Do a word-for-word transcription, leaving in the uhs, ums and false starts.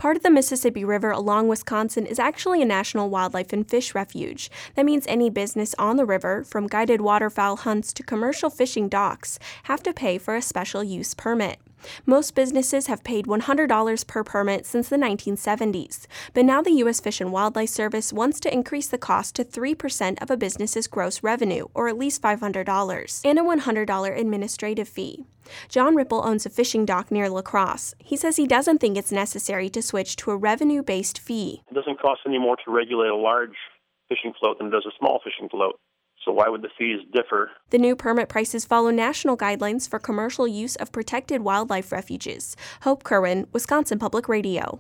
Part of the Mississippi River along Wisconsin is actually a national wildlife and fish refuge. That means any business on the river, from guided waterfowl hunts to commercial fishing docks, have to pay for a special use permit. Most businesses have paid one hundred dollars per permit since the nineteen seventies, but now the U S Fish and Wildlife Service wants to increase the cost to three percent of a business's gross revenue, or at least five hundred dollars, and a one hundred dollars administrative fee. John Ripple owns a fishing dock near La Crosse. He says he doesn't think it's necessary to switch to a revenue-based fee. It doesn't cost any more to regulate a large fishing float than it does a small fishing float. So why would the fees differ? The new permit prices follow national guidelines for commercial use of protected wildlife refuges. Hope Kerwin, Wisconsin Public Radio.